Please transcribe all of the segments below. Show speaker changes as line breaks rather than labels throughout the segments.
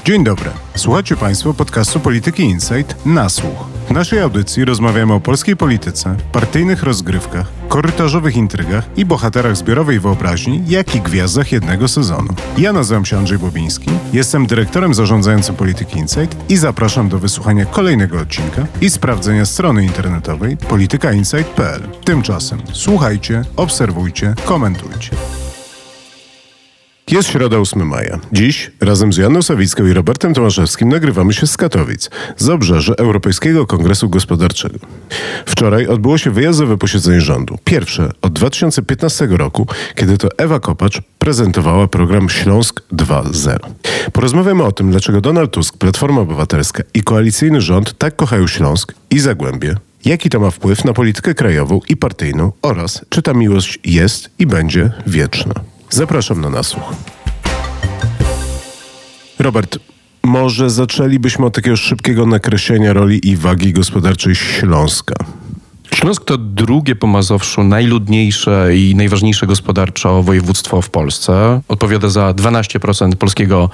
Dzień dobry. Słuchacie Państwo podcastu Polityki Insight na słuch. W naszej audycji rozmawiamy o polskiej polityce, partyjnych rozgrywkach, korytarzowych intrygach i bohaterach zbiorowej wyobraźni, jak i gwiazdach jednego sezonu. Ja nazywam się Andrzej Bobiński, jestem dyrektorem zarządzającym Polityki Insight i zapraszam do wysłuchania kolejnego odcinka i sprawdzenia strony internetowej politykainsight.pl. Tymczasem słuchajcie, obserwujcie, komentujcie. Jest środa 8 maja. Dziś razem z Joanną Sawicką i Robertem Tomaszewskim nagrywamy się z Katowic, z obrzeży Europejskiego Kongresu Gospodarczego. Wczoraj odbyło się wyjazdowe posiedzenie rządu. Pierwsze od 2015 roku, kiedy to Ewa Kopacz prezentowała program Śląsk 2.0. Porozmawiamy o tym, dlaczego Donald Tusk, Platforma Obywatelska i koalicyjny rząd tak kochają Śląsk i Zagłębie, jaki to ma wpływ na politykę krajową i partyjną oraz czy ta miłość jest i będzie wieczna. Zapraszam na nasłuch. Robert, może zaczęlibyśmy od takiego szybkiego nakreślenia roli i wagi gospodarczej Śląska.
Śląsk to drugie po Mazowszu najludniejsze i najważniejsze gospodarczo województwo w Polsce. Odpowiada za 12% polskiego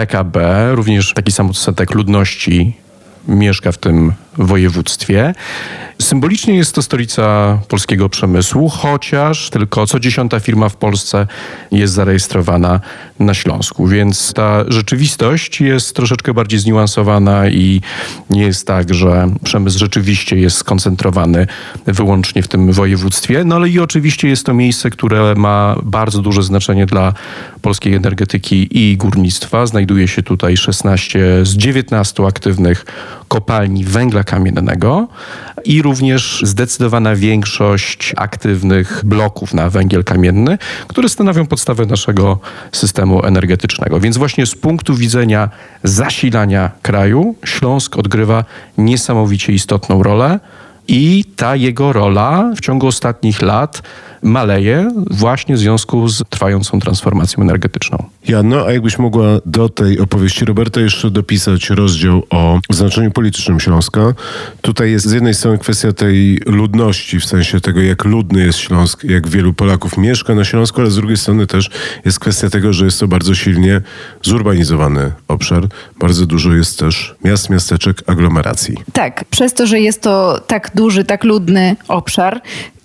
PKB. Również taki sam odsetek ludności mieszka w tym województwie. Symbolicznie jest to stolica polskiego przemysłu, chociaż tylko co 10. firma w Polsce jest zarejestrowana na Śląsku, więc ta rzeczywistość jest troszeczkę bardziej zniuansowana i nie jest tak, że przemysł rzeczywiście jest skoncentrowany wyłącznie w tym województwie, no ale i oczywiście jest to miejsce, które ma bardzo duże znaczenie dla polskiej energetyki i górnictwa. Znajduje się tutaj 16 z 19 aktywnych kopalni węgla kamiennego i również zdecydowana większość aktywnych bloków na węgiel kamienny, które stanowią podstawę naszego systemu energetycznego. Więc właśnie z punktu widzenia zasilania kraju Śląsk odgrywa niesamowicie istotną rolę i ta jego rola w ciągu ostatnich lat maleje właśnie w związku z trwającą transformacją energetyczną.
Joanno, a jakbyś mogła do tej opowieści Roberta jeszcze dopisać rozdział o znaczeniu politycznym Śląska. Tutaj jest z jednej strony kwestia tej ludności, w sensie tego, jak ludny jest Śląsk, jak wielu Polaków mieszka na Śląsku, ale z drugiej strony też jest kwestia tego, że jest to bardzo silnie zurbanizowany obszar. Bardzo dużo jest też miast, miasteczek, aglomeracji.
Tak, przez to, że jest to tak duży, tak ludny obszar,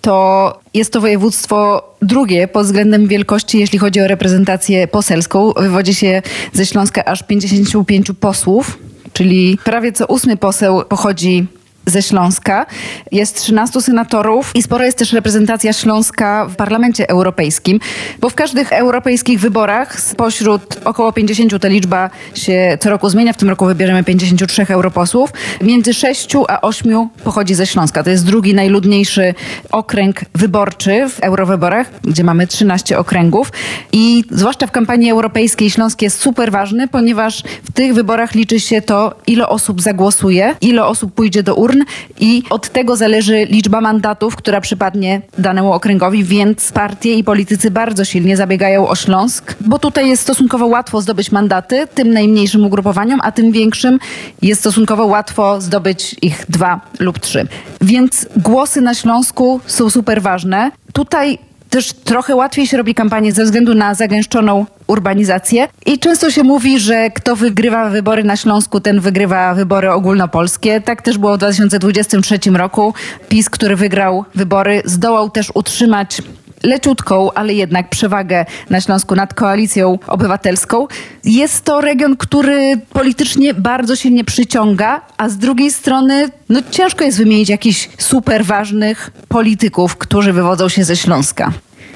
to jest to województwo drugie pod względem wielkości, jeśli chodzi o reprezentację poselską. Wywodzi się ze Śląska aż 55 posłów, czyli prawie co 8 poseł pochodzi ze Śląska. Jest 13 senatorów i spora jest też reprezentacja Śląska w Parlamencie Europejskim, bo w każdych europejskich wyborach spośród około 50 ta liczba się co roku zmienia. W tym roku wybierzemy 53 europosłów. Między 6 a 8 pochodzi ze Śląska. To jest drugi najludniejszy okręg wyborczy w eurowyborach, gdzie mamy 13 okręgów. I zwłaszcza w kampanii europejskiej Śląsk jest super ważny, ponieważ w tych wyborach liczy się to, ile osób zagłosuje, ile osób pójdzie do urn, i od tego zależy liczba mandatów, która przypadnie danemu okręgowi, więc partie i politycy bardzo silnie zabiegają o Śląsk, bo tutaj jest stosunkowo łatwo zdobyć mandaty tym najmniejszym ugrupowaniom, a tym większym jest stosunkowo łatwo zdobyć ich 2 lub 3. Więc głosy na Śląsku są super ważne. Tutaj też trochę łatwiej się robi kampanię ze względu na zagęszczoną urbanizację i często się mówi, że kto wygrywa wybory na Śląsku, ten wygrywa wybory ogólnopolskie. Tak też było w 2023 roku. PiS, który wygrał wybory, zdołał też utrzymać leciutką, ale jednak przewagę na Śląsku nad Koalicją Obywatelską. Jest to region, który politycznie bardzo silnie przyciąga, a z drugiej strony ciężko jest wymienić jakichś super ważnych polityków, którzy wywodzą się ze Śląska.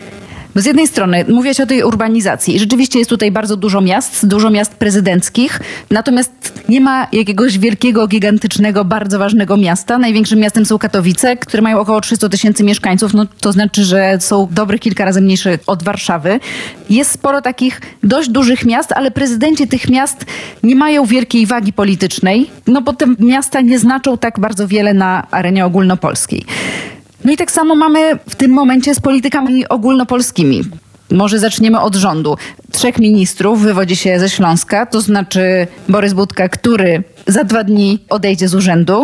Z jednej strony mówię się o tej urbanizacji i rzeczywiście jest tutaj bardzo dużo miast prezydenckich, natomiast nie ma jakiegoś wielkiego, gigantycznego, bardzo ważnego miasta. Największym miastem są Katowice, które mają około 300 000 mieszkańców, to znaczy, że są dobrych kilka razy mniejsze od Warszawy. Jest sporo takich dość dużych miast, ale prezydenci tych miast nie mają wielkiej wagi politycznej, bo te miasta nie znaczą tak bardzo wiele na arenie ogólnopolskiej. No i tak samo mamy w tym momencie z politykami ogólnopolskimi. Może zaczniemy od rządu. 3 ministrów wywodzi się ze Śląska, to znaczy Borys Budka, który za 2 dni odejdzie z urzędu.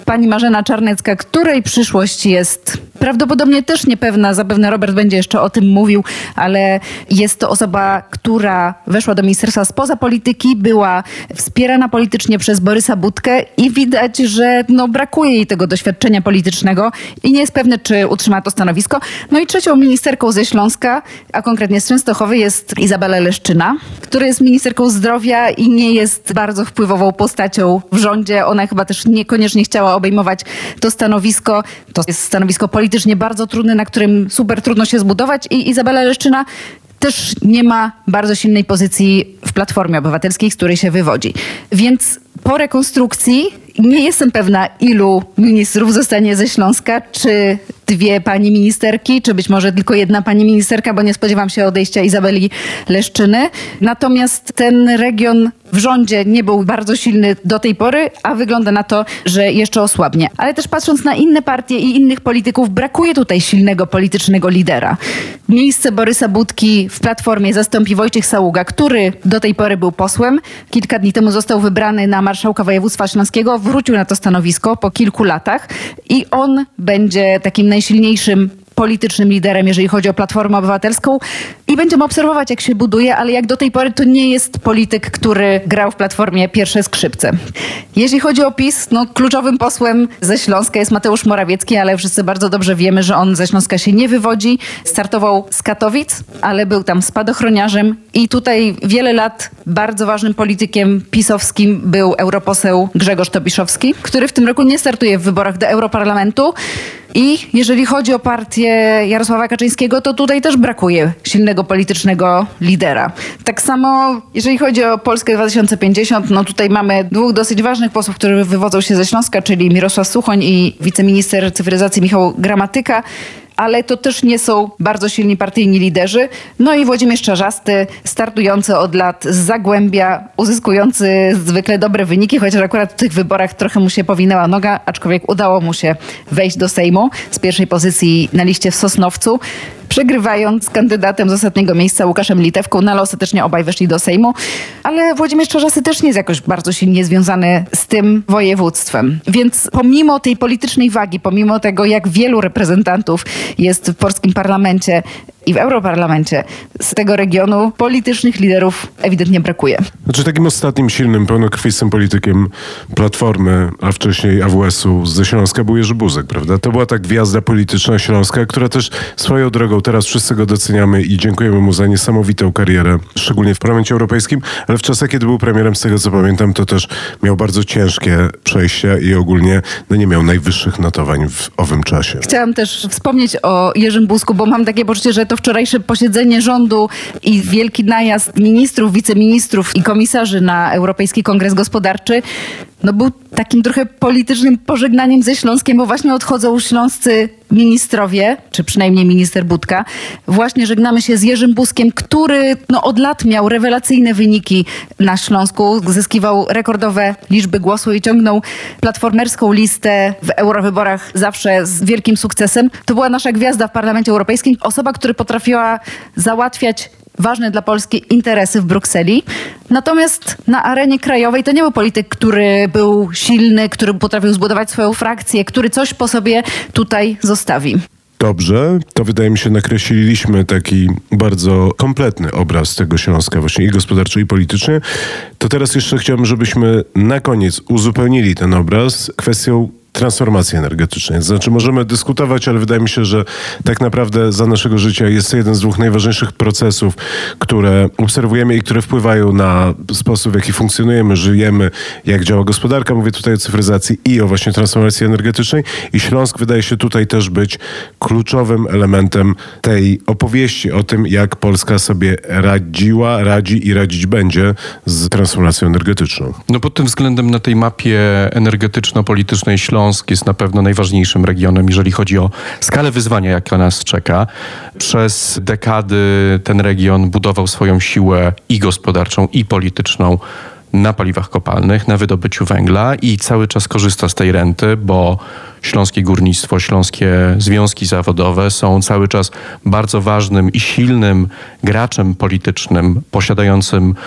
pani Marzena Czarnecka, której przyszłość jest prawdopodobnie też niepewna. Zapewne Robert będzie jeszcze o tym mówił, ale jest to osoba, która weszła do ministerstwa spoza polityki, była wspierana politycznie przez Borysa Budkę i widać, że brakuje jej tego doświadczenia politycznego i nie jest pewne, czy utrzyma to stanowisko. No i trzecią ministerką ze Śląska, a konkretnie z Częstochowy, jest Izabela Leszczyna, która jest ministerką zdrowia i nie jest bardzo wpływową postacią w rządzie. Ona chyba też niekoniecznie chciała obejmować to stanowisko. To jest stanowisko politycznie bardzo trudne, na którym super trudno się zbudować i Izabela Leszczyna też nie ma bardzo silnej pozycji w Platformie Obywatelskiej, z której się wywodzi. Więc po rekonstrukcji nie jestem pewna, ilu ministrów zostanie ze Śląska, czy 2 pani ministerki, czy być może tylko 1 pani ministerka, bo nie spodziewam się odejścia Izabeli Leszczyny. Natomiast ten region w rządzie nie był bardzo silny do tej pory, a wygląda na to, że jeszcze osłabnie. Ale też patrząc na inne partie i innych polityków, brakuje tutaj silnego politycznego lidera. Miejsce Borysa Budki w Platformie zastąpi Wojciech Saługa, który do tej pory był posłem. Kilka dni temu został wybrany na marszałka województwa śląskiego, wrócił na to stanowisko po kilku latach i on będzie takim najsilniejszym politycznym liderem, jeżeli chodzi o Platformę Obywatelską i będziemy obserwować, jak się buduje, ale jak do tej pory to nie jest polityk, który grał w Platformie pierwsze skrzypce. Jeśli chodzi o PiS, kluczowym posłem ze Śląska jest Mateusz Morawiecki, ale wszyscy bardzo dobrze wiemy, że on ze Śląska się nie wywodzi. Startował z Katowic, ale był tam spadochroniarzem i tutaj wiele lat bardzo ważnym politykiem pisowskim był europoseł Grzegorz Tobiszowski, który w tym roku nie startuje w wyborach do Europarlamentu. I jeżeli chodzi o partię Jarosława Kaczyńskiego, to tutaj też brakuje silnego politycznego lidera. Tak samo jeżeli chodzi o Polskę 2050, tutaj mamy 2 dosyć ważnych posłów, którzy wywodzą się ze Śląska, czyli Mirosław Suchoń i wiceminister cyfryzacji Michał Gramatyka. Ale to też nie są bardzo silni partyjni liderzy. No i Włodzimierz Czarzasty, startujący od lat z Zagłębia, uzyskujący zwykle dobre wyniki, chociaż akurat w tych wyborach trochę mu się powinęła noga, aczkolwiek udało mu się wejść do Sejmu z pierwszej pozycji na liście w Sosnowcu, przegrywając z kandydatem z ostatniego miejsca Łukaszem Litewką, ale ostatecznie obaj weszli do Sejmu. Ale Włodzimierz Czarzasty też nie jest jakoś bardzo silnie związany z tym województwem. Więc pomimo tej politycznej wagi, pomimo tego, jak wielu reprezentantów jest w polskim parlamencie i w Europarlamencie z tego regionu, politycznych liderów ewidentnie brakuje.
Znaczy takim ostatnim silnym, pełnokrwistym politykiem Platformy, a wcześniej AWS-u ze Śląska był Jerzy Buzek, prawda? To była ta gwiazda polityczna Śląska, która też swoją drogą, teraz wszyscy go doceniamy i dziękujemy mu za niesamowitą karierę, szczególnie w Parlamencie Europejskim, ale w czasach, kiedy był premierem, z tego co pamiętam, to też miał bardzo ciężkie przejścia i ogólnie nie miał najwyższych notowań w owym czasie.
Chciałam też wspomnieć o Jerzym Buzku, bo mam takie poczucie, że to wczorajsze posiedzenie rządu i wielki najazd ministrów, wiceministrów i komisarzy na Europejski Kongres Gospodarczy był takim trochę politycznym pożegnaniem ze Śląskiem, bo właśnie odchodzą śląscy ministrowie, czy przynajmniej minister Budka. Właśnie żegnamy się z Jerzym Buzkiem, który od lat miał rewelacyjne wyniki na Śląsku, zyskiwał rekordowe liczby głosów i ciągnął platformerską listę w eurowyborach zawsze z wielkim sukcesem. To była nasza gwiazda w Parlamencie Europejskim, osoba, która potrafiła załatwiać ważne dla Polski interesy w Brukseli. Natomiast na arenie krajowej to nie był polityk, który był silny, który potrafił zbudować swoją frakcję, który coś po sobie tutaj zostawi.
Dobrze, to wydaje mi się nakreśliliśmy taki bardzo kompletny obraz tego Śląska właśnie i gospodarczo i politycznie. To teraz jeszcze chciałbym, żebyśmy na koniec uzupełnili ten obraz kwestią transformacji energetycznej. Znaczy możemy dyskutować, ale wydaje mi się, że tak naprawdę za naszego życia jest to jeden z 2 najważniejszych procesów, które obserwujemy i które wpływają na sposób, w jaki funkcjonujemy, żyjemy, jak działa gospodarka. Mówię tutaj o cyfryzacji i o właśnie transformacji energetycznej. I Śląsk wydaje się tutaj też być kluczowym elementem tej opowieści o tym, jak Polska sobie radziła, radzi i radzić będzie z transformacją energetyczną.
Pod tym względem na tej mapie energetyczno-politycznej Śląsk jest na pewno najważniejszym regionem, jeżeli chodzi o skalę wyzwania, jaka nas czeka. Przez dekady ten region budował swoją siłę i gospodarczą, i polityczną na paliwach kopalnych, na wydobyciu węgla i cały czas korzysta z tej renty, bo śląskie górnictwo, śląskie związki zawodowe są cały czas bardzo ważnym i silnym graczem politycznym, posiadającym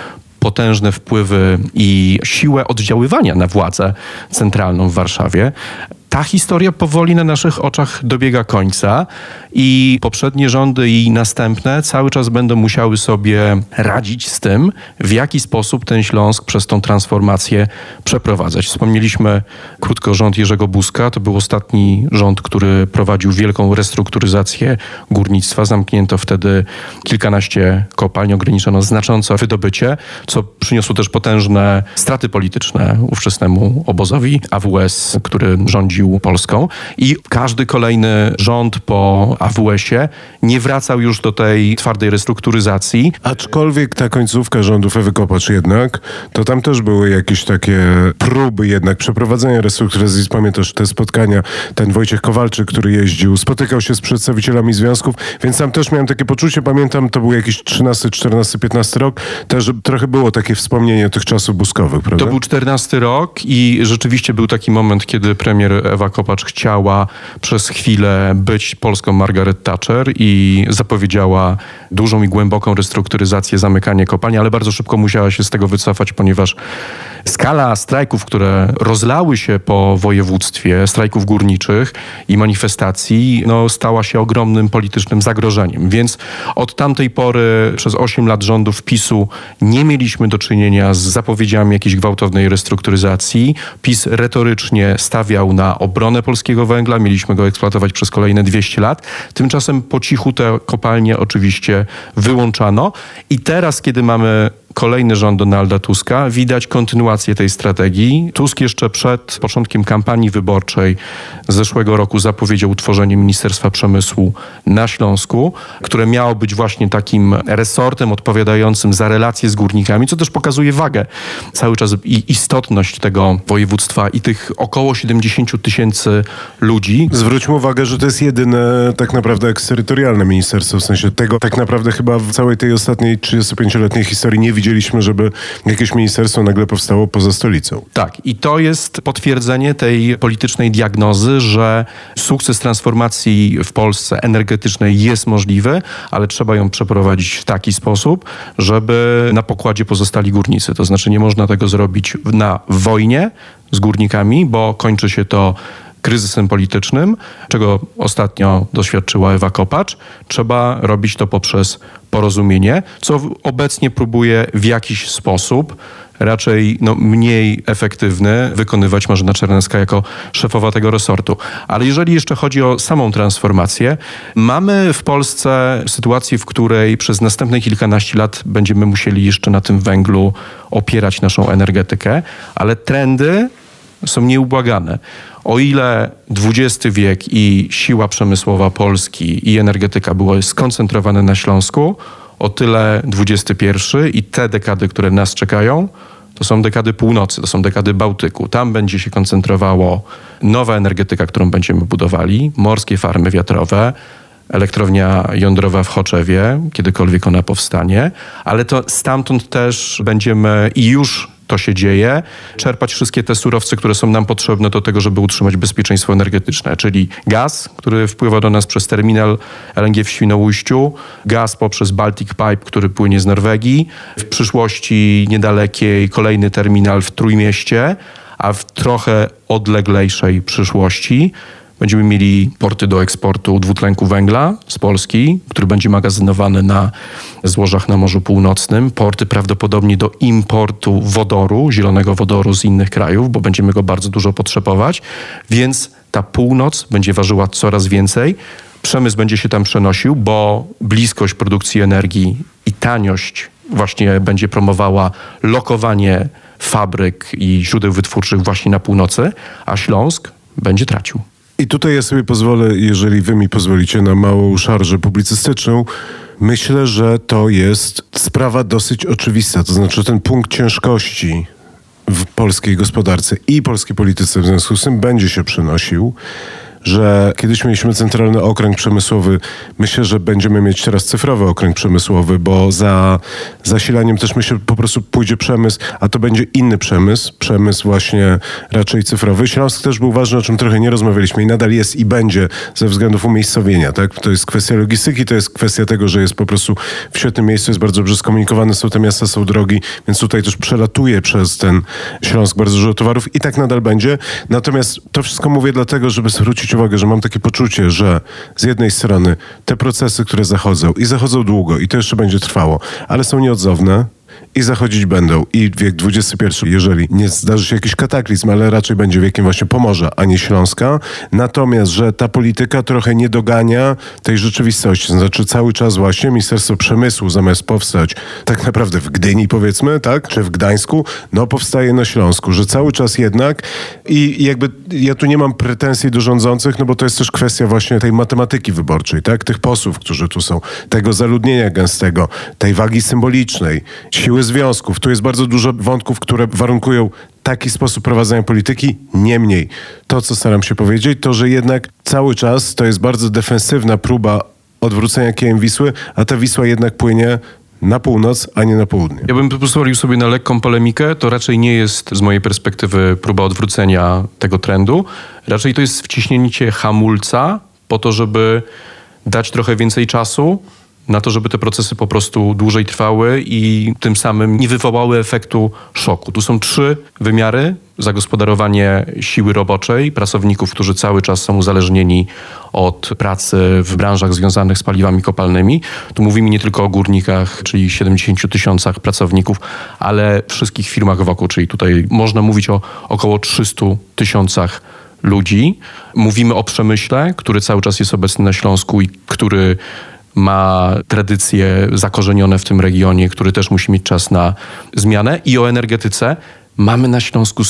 potężne wpływy i siłę oddziaływania na władzę centralną w Warszawie. Ta historia powoli na naszych oczach dobiega końca i poprzednie rządy i następne cały czas będą musiały sobie radzić z tym, w jaki sposób ten Śląsk przez tą transformację przeprowadzać. Wspomnieliśmy krótko rząd Jerzego Buzka. To był ostatni rząd, który prowadził wielką restrukturyzację górnictwa. Zamknięto wtedy kilkanaście kopalń, ograniczono znacząco wydobycie, co przyniosło też potężne straty polityczne ówczesnemu obozowi AWS, który rządził Polską, i każdy kolejny rząd po AWS-ie nie wracał już do tej twardej restrukturyzacji.
Aczkolwiek ta końcówka rządów Ewy Kopacz jednak, to tam też były jakieś takie próby jednak przeprowadzenia restrukturyzacji. Pamiętasz te spotkania, ten Wojciech Kowalczyk, który jeździł, spotykał się z przedstawicielami związków, więc tam też miałem takie poczucie, pamiętam, to był jakiś 13, 14, 15 rok, też trochę było takie wspomnienie tych czasów buzkowych, prawda?
To był 14 rok i rzeczywiście był taki moment, kiedy premier Ewa Kopacz chciała przez chwilę być polską Margaret Thatcher i zapowiedziała dużą i głęboką restrukturyzację, zamykanie kopalni, ale bardzo szybko musiała się z tego wycofać, ponieważ skala strajków, które rozlały się po województwie, strajków górniczych i manifestacji, stała się ogromnym politycznym zagrożeniem. Więc od tamtej pory przez 8 lat rządów PiS-u nie mieliśmy do czynienia z zapowiedziami jakiejś gwałtownej restrukturyzacji. PiS retorycznie stawiał na obronę polskiego węgla. Mieliśmy go eksploatować przez kolejne 200 lat. Tymczasem po cichu te kopalnie oczywiście wyłączano. I teraz, kiedy mamy kolejny rząd Donalda Tuska, widać kontynuację tej strategii. Tusk jeszcze przed początkiem kampanii wyborczej z zeszłego roku zapowiedział utworzenie Ministerstwa Przemysłu na Śląsku, które miało być właśnie takim resortem odpowiadającym za relacje z górnikami, co też pokazuje wagę cały czas i istotność tego województwa i tych około 70 000 ludzi.
Zwróćmy uwagę, że to jest jedyne tak naprawdę eksterytorialne ministerstwo, w sensie tego tak naprawdę chyba w całej tej ostatniej 35-letniej historii nie widzieliśmy, żeby jakieś ministerstwo nagle powstało poza stolicą.
Tak, i to jest potwierdzenie tej politycznej diagnozy, że sukces transformacji w Polsce energetycznej jest możliwy, ale trzeba ją przeprowadzić w taki sposób, żeby na pokładzie pozostali górnicy. To znaczy nie można tego zrobić na wojnie z górnikami, bo kończy się to kryzysem politycznym, czego ostatnio doświadczyła Ewa Kopacz. Trzeba robić to poprzez porozumienie, co obecnie próbuje w jakiś sposób, raczej mniej efektywny, wykonywać Marzena Czerneska jako szefowa tego resortu. Ale jeżeli jeszcze chodzi o samą transformację, mamy w Polsce sytuację, w której przez następne kilkanaście lat będziemy musieli jeszcze na tym węglu opierać naszą energetykę, ale trendy są nieubłagane. O ile XX wiek i siła przemysłowa Polski i energetyka były skoncentrowane na Śląsku, o tyle XXI i te dekady, które nas czekają, to są dekady północy, to są dekady Bałtyku. Tam będzie się koncentrowało nowa energetyka, którą będziemy budowali, morskie farmy wiatrowe, elektrownia jądrowa w Choczewie, kiedykolwiek ona powstanie, ale to stamtąd też będziemy i już to się dzieje, czerpać wszystkie te surowce, które są nam potrzebne do tego, żeby utrzymać bezpieczeństwo energetyczne, czyli gaz, który wpływa do nas przez terminal LNG w Świnoujściu, gaz poprzez Baltic Pipe, który płynie z Norwegii, w przyszłości niedalekiej kolejny terminal w Trójmieście, a w trochę odleglejszej przyszłości będziemy mieli porty do eksportu dwutlenku węgla z Polski, który będzie magazynowany na złożach na Morzu Północnym. Porty prawdopodobnie do importu wodoru, zielonego wodoru z innych krajów, bo będziemy go bardzo dużo potrzebować. Więc ta północ będzie ważyła coraz więcej. Przemysł będzie się tam przenosił, bo bliskość produkcji energii i taniość właśnie będzie promowała lokowanie fabryk i źródeł wytwórczych właśnie na północy, a Śląsk będzie tracił.
I tutaj ja sobie pozwolę, jeżeli wy mi pozwolicie, na małą szarżę publicystyczną. Myślę, że to jest sprawa dosyć oczywista. To znaczy ten punkt ciężkości w polskiej gospodarce i polskiej polityce w związku z tym będzie się przenosił. że kiedyś mieliśmy centralny okręg przemysłowy. Myślę, że będziemy mieć teraz cyfrowy okręg przemysłowy, bo za zasilaniem też myślę, po prostu pójdzie przemysł, a to będzie inny przemysł właśnie raczej cyfrowy. Śląsk też był ważny, o czym trochę nie rozmawialiśmy i nadal jest i będzie ze względów umiejscowienia, tak? To jest kwestia logistyki, to jest kwestia tego, że jest po prostu w świetnym miejscu, jest bardzo dobrze skomunikowane, są te miasta, są drogi, więc tutaj też przelatuje przez ten Śląsk bardzo dużo towarów i tak nadal będzie. Natomiast to wszystko mówię dlatego, żeby zwrócić uwagę, że mam takie poczucie, że z jednej strony te procesy, które zachodzą długo i to jeszcze będzie trwało, ale są nieodzowne i zachodzić będą. I wiek XXI, jeżeli nie zdarzy się jakiś kataklizm, ale raczej będzie wiekiem właśnie Pomorza, a nie Śląska. Natomiast, że ta polityka trochę nie dogania tej rzeczywistości. Znaczy cały czas właśnie Ministerstwo Przemysłu zamiast powstać tak naprawdę w Gdyni powiedzmy, tak? Czy w Gdańsku, no powstaje na Śląsku. Że cały czas jednak i jakby ja tu nie mam pretensji do rządzących, no bo to jest też kwestia właśnie tej matematyki wyborczej, tak? Tych posłów, którzy tu są, tego zaludnienia gęstego, tej wagi symbolicznej, siły związków. Tu jest bardzo dużo wątków, które warunkują taki sposób prowadzenia polityki. Niemniej, to co staram się powiedzieć, to że jednak cały czas to jest bardzo defensywna próba odwrócenia kijem Wisły, a ta Wisła jednak płynie na północ, a nie na południe.
Ja bym pozwolił sobie na lekką polemikę. To raczej nie jest z mojej perspektywy próba odwrócenia tego trendu. Raczej to jest wciśnięcie hamulca po to, żeby dać trochę więcej czasu na to, żeby te procesy po prostu dłużej trwały i tym samym nie wywołały efektu szoku. Tu są 3 wymiary. Zagospodarowanie siły roboczej, pracowników, którzy cały czas są uzależnieni od pracy w branżach związanych z paliwami kopalnymi. Tu mówimy nie tylko o górnikach, czyli 70 000 pracowników, ale wszystkich firmach wokół, czyli tutaj można mówić o około 300 000 ludzi. Mówimy o przemyśle, który cały czas jest obecny na Śląsku i który ma tradycje zakorzenione w tym regionie, który też musi mieć czas na zmianę. I o energetyce. Mamy na Śląsku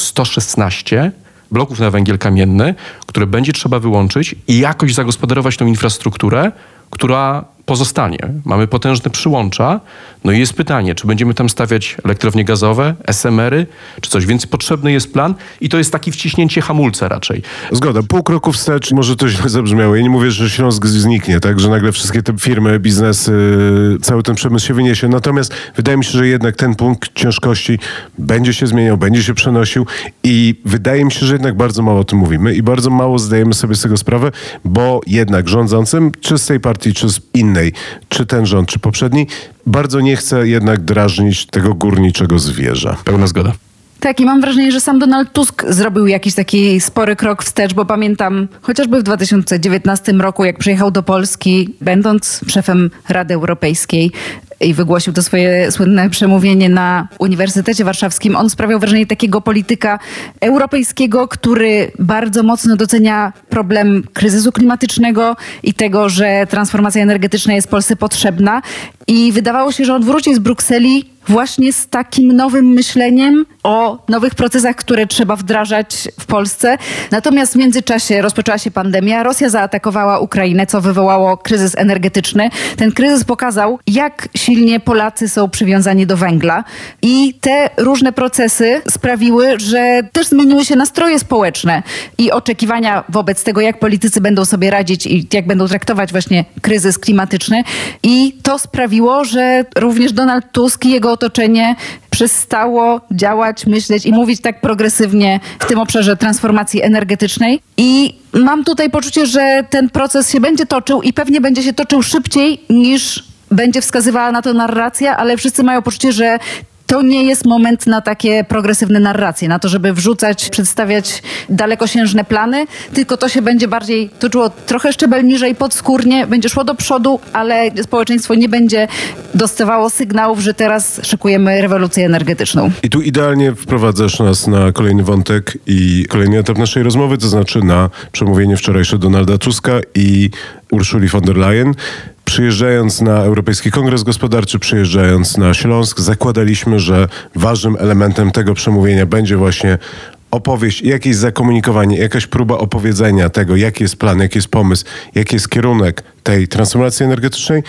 116 bloków na węgiel kamienny, które będzie trzeba wyłączyć i jakoś zagospodarować tą infrastrukturę, która pozostanie. Mamy potężne przyłącza. No i jest pytanie, czy będziemy tam stawiać elektrownie gazowe, SMR-y, czy coś. Więc potrzebny jest plan i to jest takie wciśnięcie hamulca raczej.
Zgoda. Pół kroku wstecz, może to źle zabrzmiało. Ja nie mówię, że Śląsk zniknie, tak? Że nagle wszystkie te firmy, biznesy, cały ten przemysł się wyniesie. Natomiast wydaje mi się, że jednak ten punkt ciężkości będzie się zmieniał, będzie się przenosił i wydaje mi się, że jednak bardzo mało o tym mówimy i bardzo mało zdajemy sobie z tego sprawę, bo jednak rządzącym, czy z tej partii, czy z innej, czy ten rząd, czy poprzedni, bardzo nie chce jednak drażnić tego górniczego zwierza.
Pełna zgoda.
Tak, i mam wrażenie, że sam Donald Tusk zrobił jakiś taki spory krok wstecz, bo pamiętam chociażby w 2019 roku, jak przyjechał do Polski, będąc szefem Rady Europejskiej i wygłosił to swoje słynne przemówienie na Uniwersytecie Warszawskim, on sprawiał wrażenie takiego polityka europejskiego, który bardzo mocno docenia problem kryzysu klimatycznego i tego, że transformacja energetyczna jest Polsce potrzebna. I wydawało się, że on wróci z Brukseli właśnie z takim nowym myśleniem o nowych procesach, które trzeba wdrażać w Polsce. Natomiast w międzyczasie rozpoczęła się pandemia, Rosja zaatakowała Ukrainę, co wywołało kryzys energetyczny. Ten kryzys pokazał, jak silnie Polacy są przywiązani do węgla i te różne procesy sprawiły, że też zmieniły się nastroje społeczne i oczekiwania wobec tego, jak politycy będą sobie radzić i jak będą traktować właśnie kryzys klimatyczny. I to sprawiło, że również Donald Tusk i jego otoczenie przestało działać, myśleć i mówić tak progresywnie w tym obszarze transformacji energetycznej. I mam tutaj poczucie, że ten proces się będzie toczył i pewnie będzie się toczył szybciej niż będzie wskazywała na to narracja, ale wszyscy mają poczucie, że to nie jest moment na takie progresywne narracje, na to, żeby wrzucać, przedstawiać dalekosiężne plany, tylko to się będzie bardziej toczyło trochę szczebel niżej, podskórnie, będzie szło do przodu, ale społeczeństwo nie będzie dostawało sygnałów, że teraz szykujemy rewolucję energetyczną.
I tu idealnie wprowadzasz nas na kolejny wątek i kolejny etap naszej rozmowy, to znaczy na przemówienie wczorajsze Donalda Tuska i Ursuli von der Leyen. Przyjeżdżając na Europejski Kongres Gospodarczy, przyjeżdżając na Śląsk, zakładaliśmy, że ważnym elementem tego przemówienia będzie właśnie opowieść, jakieś zakomunikowanie, jakaś próba opowiedzenia tego, jaki jest plan, jaki jest pomysł, jaki jest kierunek tej transformacji energetycznej,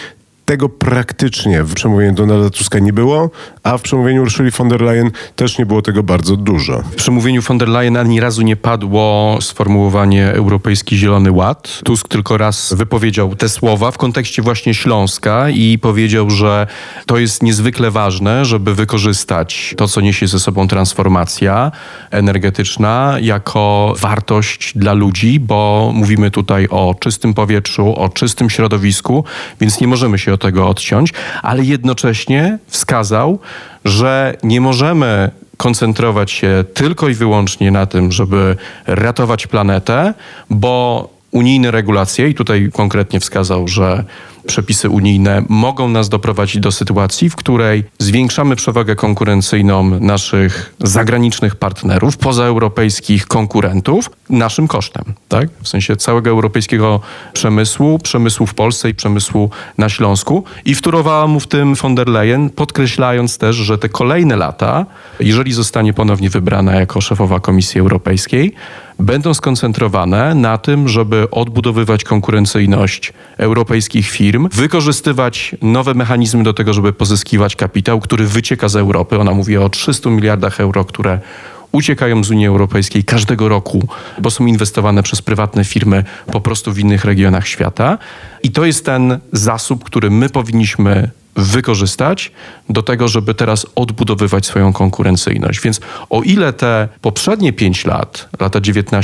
Tego praktycznie w przemówieniu Donalda Tuska nie było, a w przemówieniu Ursuli von der Leyen też nie było tego bardzo dużo.
W przemówieniu von der Leyen ani razu nie padło sformułowanie Europejski Zielony Ład. Tusk tylko raz wypowiedział te słowa w kontekście właśnie Śląska i powiedział, że to jest niezwykle ważne, żeby wykorzystać to, co niesie ze sobą transformacja energetyczna jako wartość dla ludzi, bo mówimy tutaj o czystym powietrzu, o czystym środowisku, więc nie możemy się od tego odciąć, ale jednocześnie wskazał, że nie możemy koncentrować się tylko i wyłącznie na tym, żeby ratować planetę, bo unijne regulacje, i tutaj konkretnie wskazał, że przepisy unijne mogą nas doprowadzić do sytuacji, w której zwiększamy przewagę konkurencyjną naszych zagranicznych partnerów, pozaeuropejskich konkurentów, naszym kosztem, tak? W sensie całego europejskiego przemysłu w Polsce i przemysłu na Śląsku. I wtórowała mu w tym von der Leyen, podkreślając też, że te kolejne lata, jeżeli zostanie ponownie wybrana jako szefowa Komisji Europejskiej, będą skoncentrowane na tym, żeby odbudowywać konkurencyjność europejskich firm, wykorzystywać nowe mechanizmy do tego, żeby pozyskiwać kapitał, który wycieka z Europy. Ona mówi o 300 miliardach euro, które uciekają z Unii Europejskiej każdego roku, bo są inwestowane przez prywatne firmy po prostu w innych regionach świata. I to jest ten zasób, który my powinniśmy wykorzystać do tego, żeby teraz odbudowywać swoją konkurencyjność. Więc o ile te poprzednie 5 lat, lata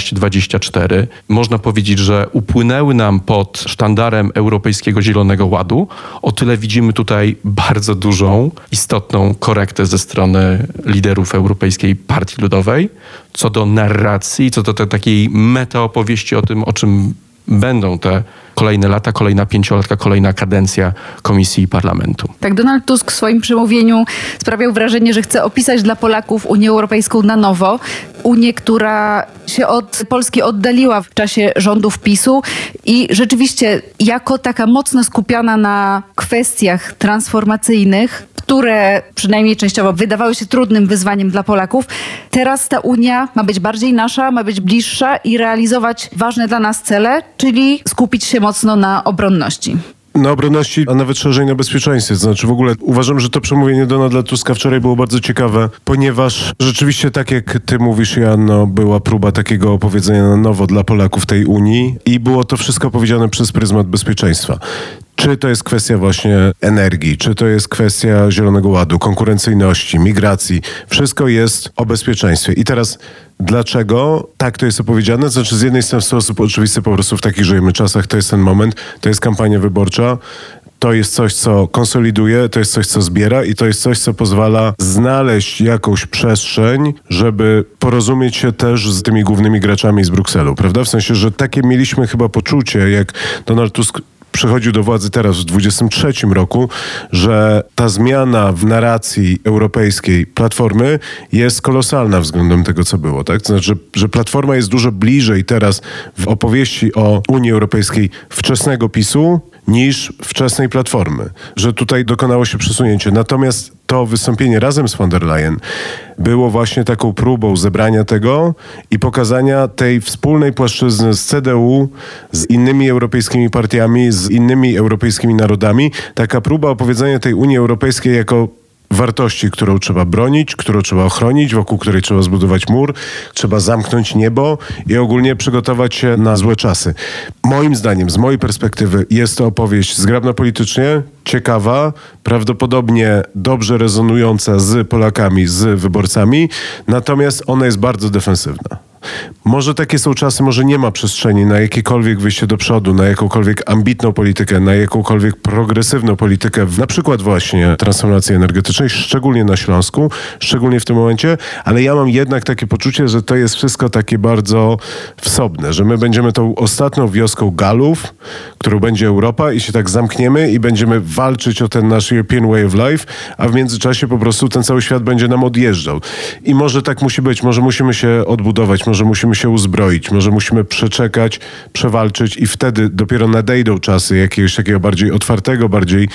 19-24, można powiedzieć, że upłynęły nam pod sztandarem Europejskiego Zielonego Ładu, o tyle widzimy tutaj bardzo dużą, istotną korektę ze strony liderów Europejskiej Partii Ludowej co do narracji, co do takiej metaopowieści o tym, o czym będą te kolejne lata, kolejna pięciolatka, kolejna kadencja Komisji i Parlamentu.
Tak, Donald Tusk w swoim przemówieniu sprawiał wrażenie, że chce opisać dla Polaków Unię Europejską na nowo. Unię, która się od Polski oddaliła w czasie rządów PiS-u i rzeczywiście jako taka mocno skupiona na kwestiach transformacyjnych, które przynajmniej częściowo wydawały się trudnym wyzwaniem dla Polaków. Teraz ta Unia ma być bardziej nasza, ma być bliższa i realizować ważne dla nas cele, czyli skupić się mocno na obronności.
Na obronności, a nawet szerzej na bezpieczeństwie. To znaczy w ogóle uważam, że to przemówienie Donalda Tuska wczoraj było bardzo ciekawe, ponieważ rzeczywiście tak jak ty mówisz, Joanno, była próba takiego opowiedzenia na nowo dla Polaków tej Unii i było to wszystko powiedziane przez pryzmat bezpieczeństwa. Czy to jest kwestia właśnie energii, czy to jest kwestia Zielonego Ładu, konkurencyjności, migracji. Wszystko jest o bezpieczeństwie. I teraz dlaczego tak to jest opowiedziane? Znaczy z jednej strony w sposób oczywisty po prostu w takich żyjemy czasach, to jest ten moment, to jest kampania wyborcza. To jest coś, co konsoliduje, to jest coś, co zbiera i to jest coś, co pozwala znaleźć jakąś przestrzeń, żeby porozumieć się też z tymi głównymi graczami z Brukselu, prawda? W sensie, że takie mieliśmy chyba poczucie, jak Donald Tusk przychodził do władzy teraz w 2023 roku, że ta zmiana w narracji europejskiej Platformy jest kolosalna względem tego, co było. Tak? To znaczy, że Platforma jest dużo bliżej teraz w opowieści o Unii Europejskiej wczesnego PiS-u niż wczesnej Platformy. Że tutaj dokonało się przesunięcie. Natomiast to wystąpienie razem z von der Leyen było właśnie taką próbą zebrania tego i pokazania tej wspólnej płaszczyzny z CDU, z innymi europejskimi partiami, z innymi europejskimi narodami. Taka próba opowiedzenia tej Unii Europejskiej jako wartości, którą trzeba bronić, którą trzeba ochronić, wokół której trzeba zbudować mur, trzeba zamknąć niebo i ogólnie przygotować się na złe czasy. Moim zdaniem, z mojej perspektywy, jest to opowieść zgrabna politycznie, ciekawa, prawdopodobnie dobrze rezonująca z Polakami, z wyborcami, natomiast ona jest bardzo defensywna. Może takie są czasy, może nie ma przestrzeni na jakiekolwiek wyjście do przodu, na jakąkolwiek ambitną politykę, na jakąkolwiek progresywną politykę, na przykład właśnie transformacji energetycznej, szczególnie na Śląsku, szczególnie w tym momencie, ale ja mam jednak takie poczucie, że to jest wszystko takie bardzo wsobne, że my będziemy tą ostatnią wioską Galów, którą będzie Europa i się tak zamkniemy i będziemy walczyć o ten nasz European way of life, a w międzyczasie po prostu ten cały świat będzie nam odjeżdżał. I może tak musi być, może musimy się odbudować, może musimy się uzbroić, może musimy przeczekać, przewalczyć i wtedy dopiero nadejdą czasy jakiegoś takiego bardziej otwartego, bardziej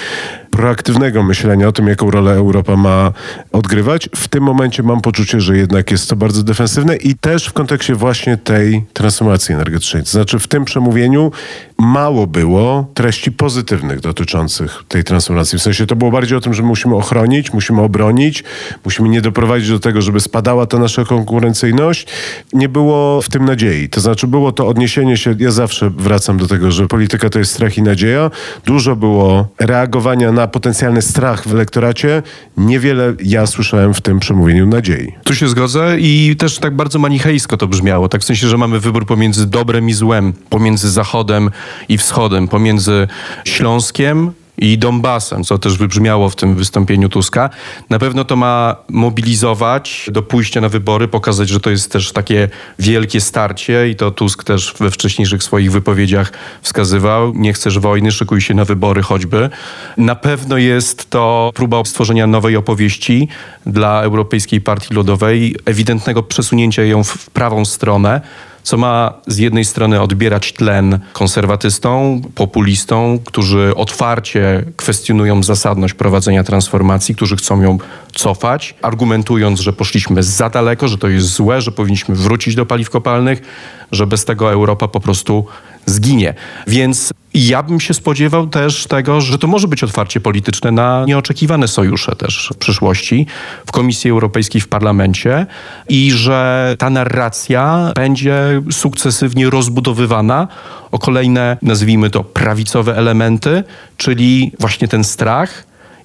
proaktywnego myślenia o tym, jaką rolę Europa ma odgrywać. W tym momencie mam poczucie, że jednak jest to bardzo defensywne i też w kontekście właśnie tej transformacji energetycznej. To znaczy w tym przemówieniu mało było treści pozytywnych dotyczących tej transformacji. W sensie to było bardziej o tym, że musimy ochronić, musimy obronić, musimy nie doprowadzić do tego, żeby spadała ta nasza konkurencyjność. Nie było w tym nadziei. To znaczy było to odniesienie się, ja zawsze wracam do tego, że polityka to jest strach i nadzieja. Dużo było reagowania na potencjalny strach w elektoracie. Niewiele ja słyszałem w tym przemówieniu nadziei.
Tu się zgodzę i też tak bardzo manichejsko to brzmiało. Tak w sensie, że mamy wybór pomiędzy dobrem i złem, pomiędzy Zachodem i Wschodem, pomiędzy Śląskiem i Donbasem, co też wybrzmiało w tym wystąpieniu Tuska. Na pewno to ma mobilizować do pójścia na wybory, pokazać, że to jest też takie wielkie starcie i to Tusk też we wcześniejszych swoich wypowiedziach wskazywał. Nie chcesz wojny, szykuj się na wybory choćby. Na pewno jest to próba stworzenia nowej opowieści dla Europejskiej Partii Ludowej, ewidentnego przesunięcia ją w prawą stronę, co ma z jednej strony odbierać tlen konserwatystom, populistom, którzy otwarcie kwestionują zasadność prowadzenia transformacji, którzy chcą ją cofać, argumentując, że poszliśmy za daleko, że to jest złe, że powinniśmy wrócić do paliw kopalnych, że bez tego Europa po prostu zginie. Więc ja bym się spodziewał też tego, że to może być otwarcie polityczne na nieoczekiwane sojusze też w przyszłości w Komisji Europejskiej, w Parlamencie i że ta narracja będzie sukcesywnie rozbudowywana o kolejne, nazwijmy to, prawicowe elementy, czyli właśnie ten strach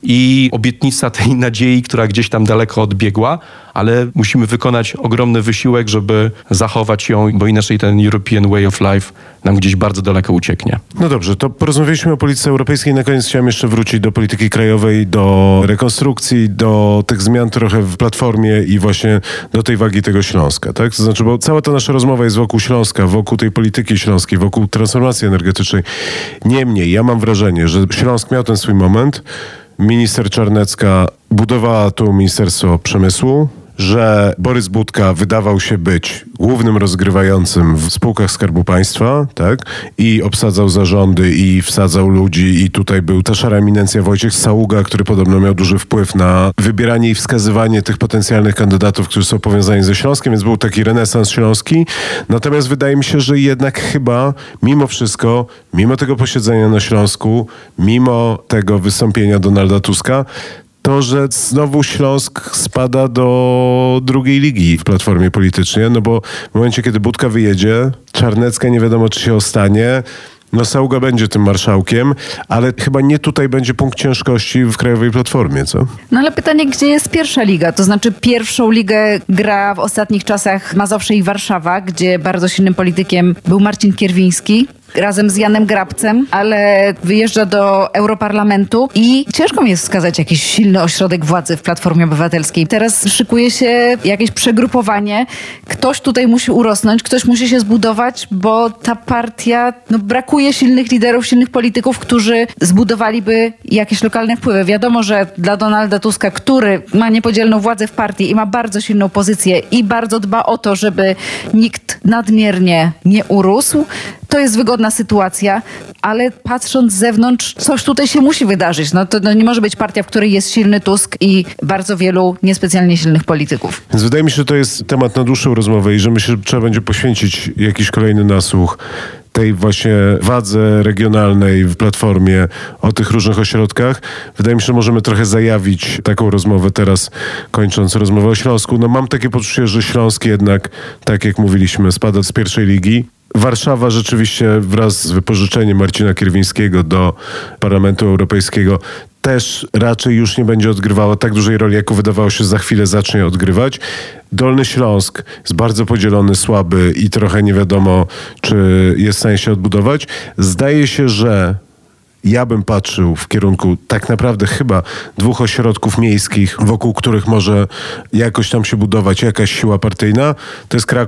i obietnica tej nadziei, która gdzieś tam daleko odbiegła, ale musimy wykonać ogromny wysiłek, żeby zachować ją, bo inaczej ten European Way of Life nam gdzieś bardzo daleko ucieknie.
No dobrze, to porozmawialiśmy o polityce europejskiej. Na koniec chciałem jeszcze wrócić do polityki krajowej, do rekonstrukcji, do tych zmian trochę w Platformie i właśnie do tej wagi tego Śląska, tak? To znaczy, bo cała ta nasza rozmowa jest wokół Śląska, wokół tej polityki śląskiej, wokół transformacji energetycznej. Niemniej, ja mam wrażenie, że Śląsk miał ten swój moment. Minister Czarnecka budowała tu Ministerstwo Przemysłu, że Borys Budka wydawał się być głównym rozgrywającym w spółkach Skarbu Państwa, tak? I obsadzał zarządy i wsadzał ludzi i tutaj był ta szara eminencja Wojciech Saługa, który podobno miał duży wpływ na wybieranie i wskazywanie tych potencjalnych kandydatów, którzy są powiązani ze Śląskiem, więc był taki renesans śląski. Natomiast wydaje mi się, że jednak chyba mimo wszystko, mimo tego posiedzenia na Śląsku, mimo tego wystąpienia Donalda Tuska, to, że znowu Śląsk spada do drugiej ligi w Platformie politycznej, no bo w momencie, kiedy Budka wyjedzie, Czarnecka nie wiadomo, czy się ostanie, no Saługa będzie tym marszałkiem, ale chyba nie tutaj będzie punkt ciężkości w Krajowej Platformie, co?
No ale pytanie, gdzie jest pierwsza liga? To znaczy pierwszą ligę gra w ostatnich czasach Mazowsze i Warszawa, gdzie bardzo silnym politykiem był Marcin Kierwiński, razem z Janem Grabcem, ale wyjeżdża do Europarlamentu i ciężko mi jest wskazać jakiś silny ośrodek władzy w Platformie Obywatelskiej. Teraz szykuje się jakieś przegrupowanie. Ktoś tutaj musi urosnąć, ktoś musi się zbudować, bo ta partia, brakuje silnych liderów, silnych polityków, którzy zbudowaliby jakieś lokalne wpływy. Wiadomo, że dla Donalda Tuska, który ma niepodzielną władzę w partii i ma bardzo silną pozycję i bardzo dba o to, żeby nikt nadmiernie nie urósł, to jest wygodna sytuacja, ale patrząc z zewnątrz, coś tutaj się musi wydarzyć. To nie może być partia, w której jest silny Tusk i bardzo wielu niespecjalnie silnych polityków.
Więc wydaje mi się, że to jest temat na dłuższą rozmowę i że myślę, że trzeba będzie poświęcić jakiś kolejny nasłuch tej właśnie wadze regionalnej w Platformie, o tych różnych ośrodkach. Wydaje mi się, że możemy trochę zajawić taką rozmowę teraz, kończąc rozmowę o Śląsku. Mam takie poczucie, że Śląsk jednak, tak jak mówiliśmy, spada z pierwszej ligi. Warszawa rzeczywiście wraz z wypożyczeniem Marcina Kierwińskiego do Parlamentu Europejskiego też raczej już nie będzie odgrywała tak dużej roli, jaką wydawało się, za chwilę zacznie odgrywać. Dolny Śląsk jest bardzo podzielony, słaby i trochę nie wiadomo, czy jest w stanie się odbudować. Zdaje się, że ja bym patrzył w kierunku tak naprawdę chyba 2 ośrodków miejskich, wokół których może jakoś tam się budować jakaś siła partyjna. To jest Kraków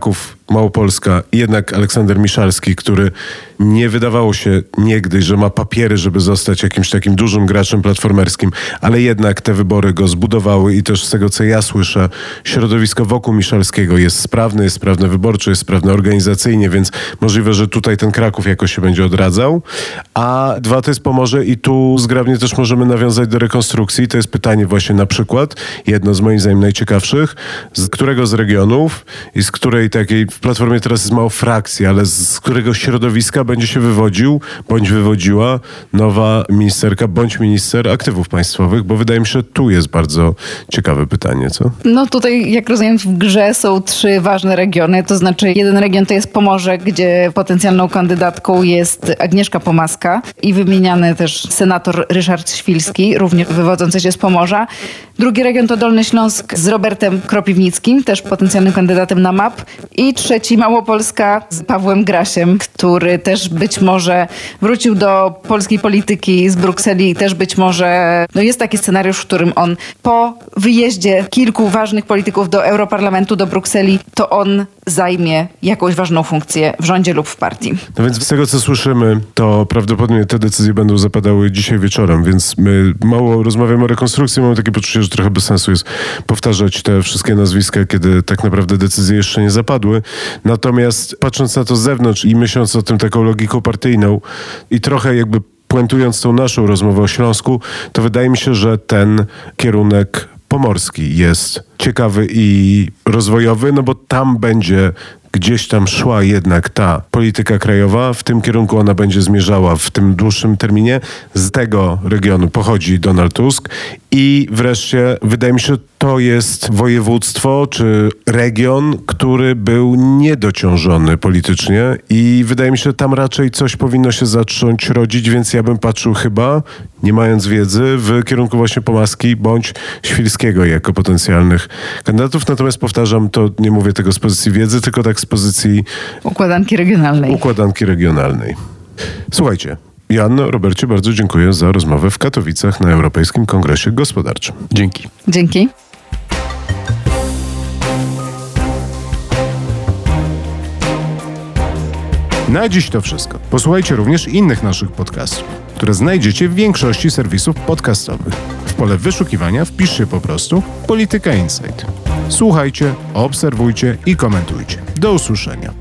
Małopolska i jednak Aleksander Miszalski, który nie wydawało się niegdyś, że ma papiery, żeby zostać jakimś takim dużym graczem platformerskim, ale jednak te wybory go zbudowały i też z tego, co ja słyszę, środowisko wokół Miszalskiego jest sprawne wyborczo, jest sprawne organizacyjnie, więc możliwe, że tutaj ten Kraków jakoś się będzie odradzał. A 2 to jest Pomorze i tu zgrabnie też możemy nawiązać do rekonstrukcji. To jest pytanie właśnie na przykład, jedno z moim zdaniem najciekawszych, z którego z regionów i z której takiej, w Platformie teraz jest mało frakcji, ale z którego środowiska będzie się wywodził, bądź wywodziła nowa ministerka, bądź minister aktywów państwowych, bo wydaje mi się, że tu jest bardzo ciekawe pytanie, co?
No tutaj, jak rozumiem, w grze są 3 ważne regiony, to znaczy jeden region to jest Pomorze, gdzie potencjalną kandydatką jest Agnieszka Pomaska i wymieniany też senator Ryszard Świlski, również wywodzący się z Pomorza. Drugi region to Dolny Śląsk z Robertem Kropiwnickim, też potencjalnym kandydatem na MAP. I trzeci Małopolska z Pawłem Grasiem, który też być może wrócił do polskiej polityki z Brukseli i też być może jest taki scenariusz, w którym on po wyjeździe kilku ważnych polityków do Europarlamentu, do Brukseli, to on zajmie jakąś ważną funkcję w rządzie lub w partii.
No więc z tego, co słyszymy, to prawdopodobnie te decyzje będą zapadały dzisiaj wieczorem, więc my mało rozmawiamy o rekonstrukcji, mamy takie poczucie, że trochę bez sensu jest powtarzać te wszystkie nazwiska, kiedy tak naprawdę decyzje jeszcze nie zapadły. Natomiast patrząc na to z zewnątrz i myśląc o tym taką logiką partyjną i trochę jakby puentując tą naszą rozmowę o Śląsku, to wydaje mi się, że ten kierunek pomorski jest ciekawy i rozwojowy, no bo tam będzie gdzieś tam szła jednak ta polityka krajowa, w tym kierunku ona będzie zmierzała w tym dłuższym terminie. Z tego regionu pochodzi Donald Tusk i wreszcie wydaje mi się, że to jest województwo czy region, który był niedociążony politycznie i wydaje mi się, że tam raczej coś powinno się zacząć rodzić, więc ja bym patrzył chyba, nie mając wiedzy, w kierunku właśnie Pomaski bądź Świlskiego jako potencjalnych kandydatów. Natomiast powtarzam, to nie mówię tego z pozycji wiedzy, tylko tak z pozycji
układanki regionalnej.
Słuchajcie, Joanno, Robercie, bardzo dziękuję za rozmowę w Katowicach na Europejskim Kongresie Gospodarczym.
Dzięki.
Na dziś to wszystko. Posłuchajcie również innych naszych podcastów, które znajdziecie w większości serwisów podcastowych. W pole wyszukiwania wpiszcie po prostu Polityka Insight. Słuchajcie, obserwujcie i komentujcie. Do usłyszenia.